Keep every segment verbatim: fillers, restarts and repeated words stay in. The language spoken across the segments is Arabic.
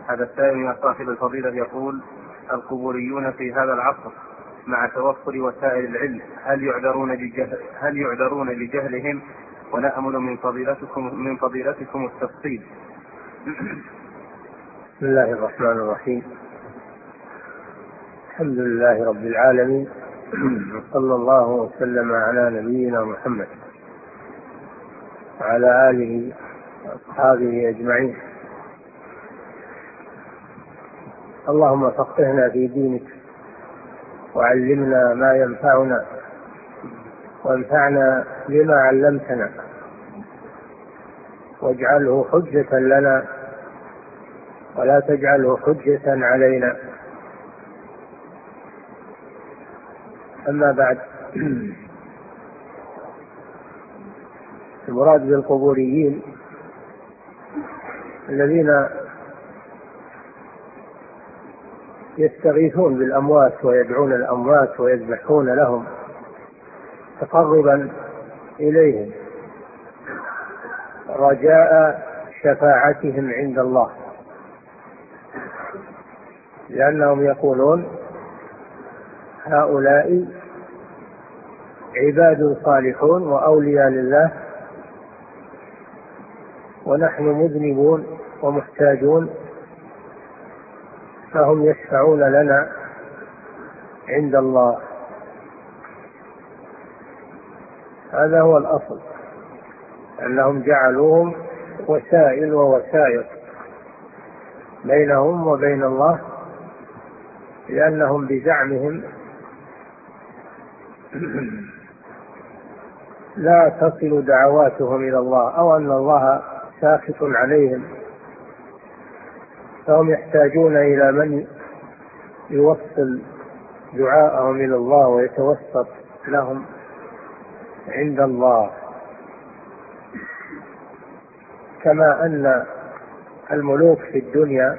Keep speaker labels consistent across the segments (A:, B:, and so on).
A: هذا السائل يا صاحب الفضيلة يقول: القبوريون في هذا العصر مع توفر وسائل العلم هل يعذرون بجهل هل يعذرون بجهلهم؟ ونأمل من فضيلتكم من فضيلتكم التفصيل.
B: بسم الله الرحمن الرحيم. الحمد لله رب العالمين، وصلى الله وسلم على نبينا محمد وعلى آله وأصحابه أجمعين. اللهم فقهنا في دينك وعلمنا ما ينفعنا وانفعنا بما علمتنا واجعله حجة لنا ولا تجعله حجة علينا. أما بعد، المراد بالقبوريين الذين يستغيثون بالأموات ويدعون الأموات ويذبحون لهم تقربا إليهم رجاء شفاعتهم عند الله، لأنهم يقولون هؤلاء عباد صالحون وأولياء لله ونحن مذنبون ومحتاجون، فهم يشفعون لنا عند الله. هذا هو الأصل، أنهم جعلوهم وسائل ووسائط بينهم وبين الله، لأنهم بزعمهم لا تصل دعواتهم إلى الله، أو أن الله ساخط عليهم، فهم يحتاجون إلى من يوصل دعاءهم إلى الله ويتوسط لهم عند الله. كما أن الملوك في الدنيا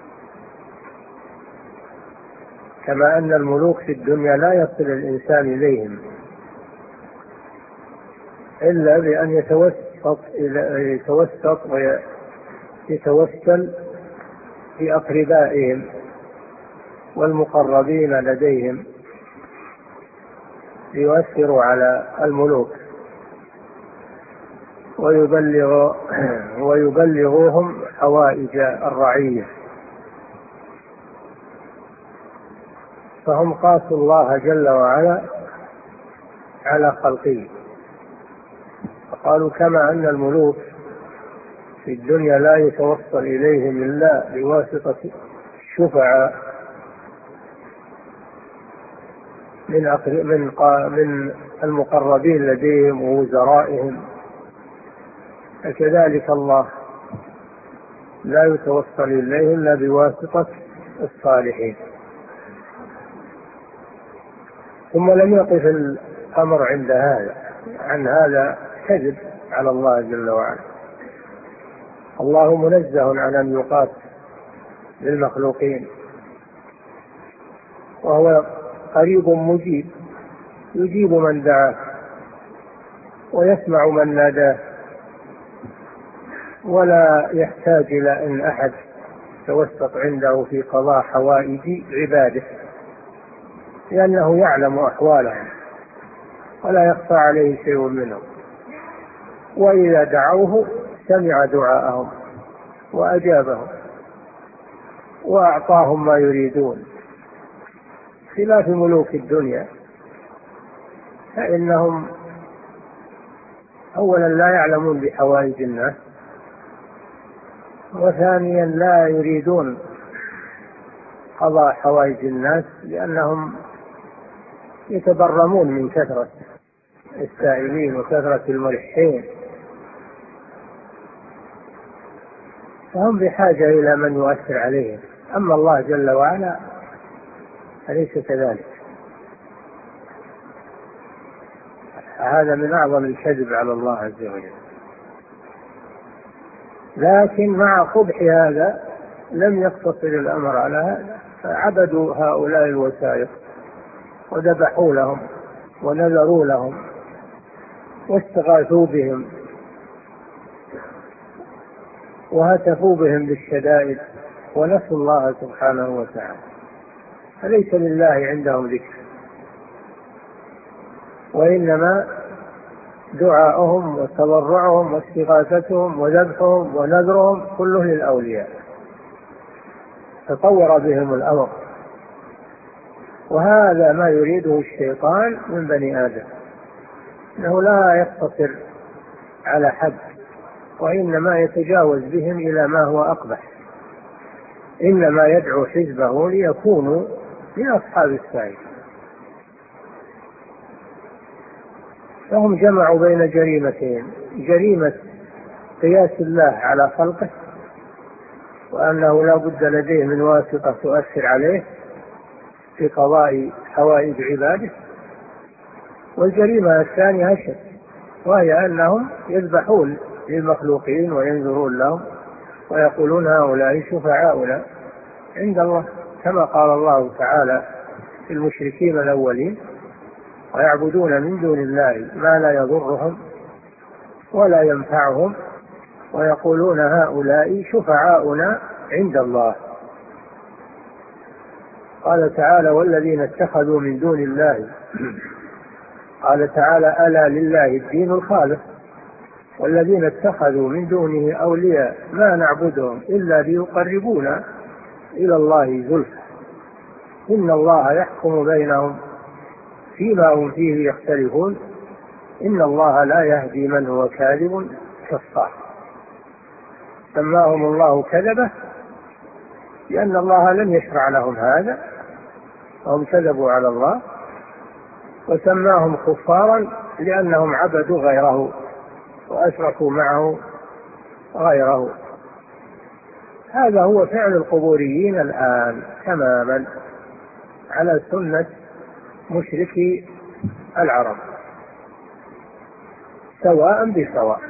B: كما أن الملوك في الدنيا لا يصل الإنسان إليهم إلا بأن يتوسط يتوسط ويتوسل بأقربائهم والمقربين لديهم ليؤثروا على الملوك ويبلغ ويبلغوهم حوائج الرعية، فهم قاسوا الله جل وعلا على خلقه. فقالوا كما أن الملوك في الدنيا لا يتوصل إليهم إلا بواسطة الشفعاء من من من المقربين لديهم ووزرائهم، فكذلك الله لا يتوصل إليه إلا بواسطة الصالحين. ثم لم يقف الأمر عند هذا، عن هذا كذب على الله جل وعلا. الله منزه عن أن يقاس للمخلوقين، وهو قريب مجيب، يجيب من دعاه ويسمع من ناداه، ولا يحتاج إلى أن أحد توسط عنده في قضاء حوائج عباده، لأنه يعلم أحوالهم ولا يخفى عليه شيء منهم، وإذا دعوه سمع دعاءهم وأجابهم وأعطاهم ما يريدون، خلاف ملوك الدنيا، فإنهم أولا لا يعلمون بحوائج الناس، وثانيا لا يريدون قضاء حوائج الناس، لأنهم يتبرمون من كثرة السائلين وكثرة الملحين، فهم بحاجة إلى من يؤثر عليهم. أما الله جل وعلا فليس كذلك. هذا من أعظم الكذب على الله عز وجل. لكن مع قبح هذا لم يقتصر الأمر على هذا، فعبدوا هؤلاء الوسائط وذبحوا لهم ونذروا لهم واستغاثوا بهم وهتفوا بهم بالشدائد ونسوا الله سبحانه وتعالى، فليس لله عندهم ذكر، وإنما دعاؤهم وتضرعهم واستغاثتهم وذبحهم ونذرهم كله للأولياء، تطور بهم الأمر. وهذا ما يريده الشيطان من بني آدم، أنه لا يقتصر على حد، وإنما يتجاوز بهم إلى ما هو أقبح، إنما يدعو حزبه ليكونوا من أصحاب السعير. فهم جمعوا بين جريمتين: جريمة قياس الله على خلقه، وأنه لا بد لديه من واسطة تؤثر عليه في قضاء حوائج عباده، والجريمة الثانية أشد، وهي أنهم يذبحون للمخلوقين وينذرون لهم ويقولون هؤلاء شفعاؤنا عند الله، كما قال الله تعالى في المشركين الأولين: ويعبدون من دون الله ما لا يضرهم ولا ينفعهم ويقولون هؤلاء شفعاؤنا عند الله. قال تعالى: والذين اتخذوا من دون الله، قال تعالى: ألا لله الدين الخالص، والذين اتخذوا من دونه أولياء ما نعبدهم إلا ليقربونا إلى الله زلفى إن الله يحكم بينهم فيما هم فيه يختلفون إن الله لا يهدي من هو كاذب كفار. سماهم الله كذبة لأن الله لم يشرع لهم هذا، وهم كذبوا على الله، وسماهم كفارا لأنهم عبدوا غيره وأشركوا معه غيره. هذا هو فعل القبوريين الآن تماما على سنة مشركي العرب سواء بسواء.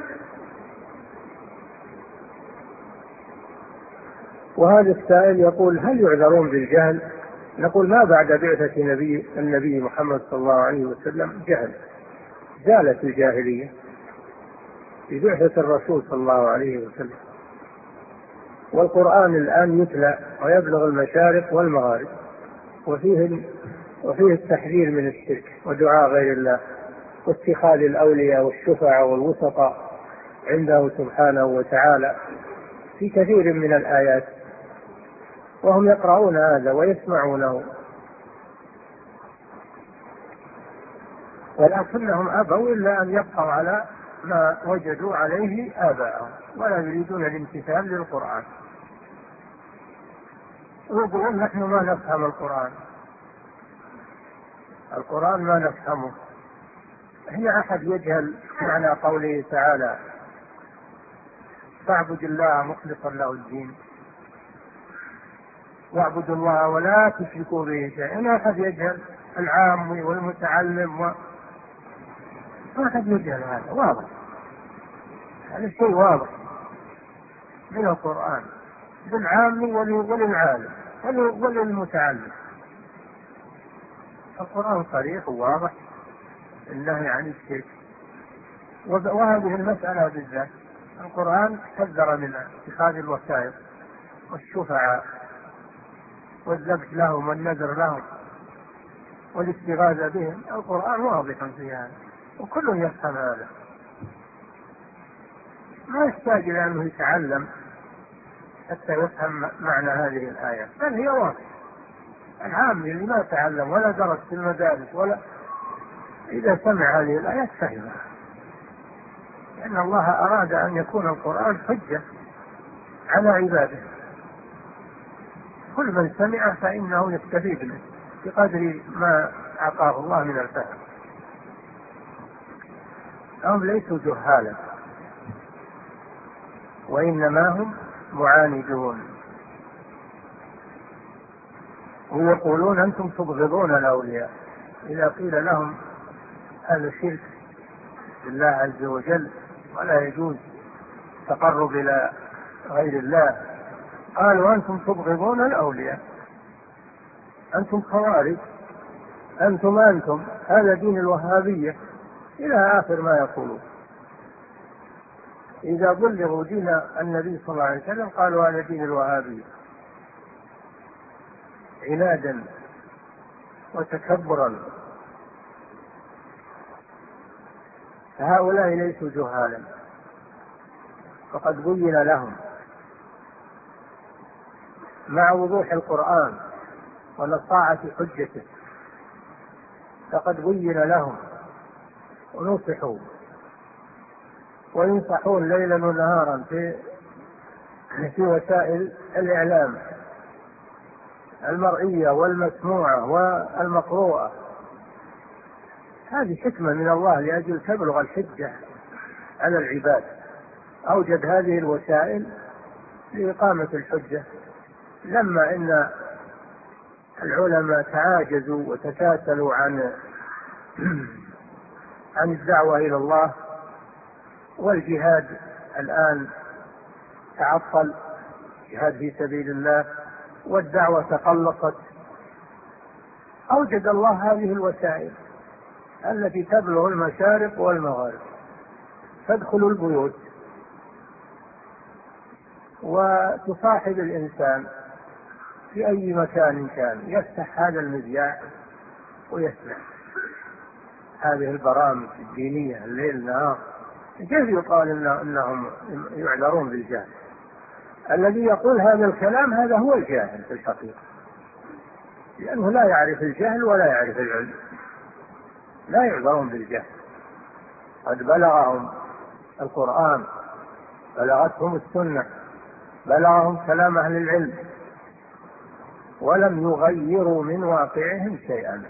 B: وهذا السائل يقول: هل يعذرون بالجهل؟ نقول: ما بعد بعثة نبي النبي محمد صلى الله عليه وسلم جهل، زالت الجاهلية ببعثة الرسول صلى الله عليه وسلم، والقرآن الآن يتلى ويبلغ المشارق والمغارب، وفيه وفيه التحذير من الشرك ودعاء غير الله واتخاذ الأولياء والشفعاء والوسطاء عنده سبحانه وتعالى في كثير من الآيات، وهم يقرؤون هذا ويسمعونه، ولكنهم أبوا إلا أن يبقوا على ما وجدوا عليه آباءهم ولا يريدون الامتثال للقرآن، ويقولون: نحن ما نفهم القرآن، القرآن ما نفهمه. هنا أحد يجهل معنى قوله تعالى: فاعبد الله مخلصا له الدين واعبدوا الله ولا تشركوا به شيئا. هنا أحد يجهل، العام والمتعلم و... ما أحد يجهل هذا، واضح، هذا شيء واضح من القرآن للعام وللعالم وللمتعلم. القرآن صريح وواضح النهي عن الشرك، وهذه المسألة بالذات القرآن حذر من اتخاذ الوسائط والشفعاء والذبح لهم والنذر لهم والاستغاثة بهم. القرآن واضح في هذا وكل يفهم هذا، ما يحتاج إلى أنه يتعلم حتى يفهم معنى هذه الآية، بل هي واضح. العام اللي ما تعلم ولا درس في المدارس ولا إذا سمع هذه الآيات فهمها، لأن الله أراد أن يكون القرآن حجة على عباده، كل من سمع فإنه يستفيد منه بقدر ما أعطاه الله من الفهم. هم ليسوا جهالا، وإنما هم معاندون، ويقولون: أنتم تبغضون الأولياء. إذا قيل لهم هذا شرك بالله عز وجل ولا يجوز تقرب إلى غير الله، قالوا: أنتم تبغضون الأولياء، أنتم خوارج، أنتم أنتم هذا دين الوهابية، إلى آخر ما يقولون. إذا بلغوا دين النبي صلى الله عليه وسلم قالوا: هذا دين الوهابية. عنادا وتكبرا. هؤلاء ليسوا جهالا، فقد بين لهم مع وضوح القرآن ونصاعة حجته، فقد بين لهم ونصحوا وينصحون ليلا ونهارا في في وسائل الإعلام المرئية والمسموعة والمقروءة. هذه حكمة من الله لأجل تبلغ الحجة على العباد، أوجد هذه الوسائل لإقامة الحجة. لما إن العلماء تعاجزوا وتكاسلوا عن عن الدعوة إلى الله، والجهاد الآن تعطل، جهاد في سبيل الله، والدعوة تقلصت، أوجد الله هذه الوسائل التي تبلغ المشارق والمغارب. تدخل البيوت وتصاحب الإنسان في أي مكان كان، يفتح هذا المذياع ويسمع هذه البرامج الدينية الليل نهار. كيف يقال إن إنهم يعذرون بالجهل؟ الذي يقول هذا الكلام هذا هو الجاهل في الحقيقة، لأنه لا يعرف الجهل ولا يعرف العلم، لا يعذرون بالجهل. قد بلغهم القرآن، بلغتهم السنة، بلغهم كلام أهل العلم، ولم يغيروا من واقعهم شيئا.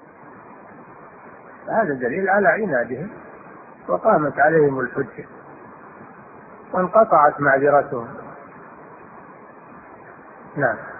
B: هذا دليل على عنادهم، وقامت عليهم الحجة وانقطعت معذرتهم. نعم.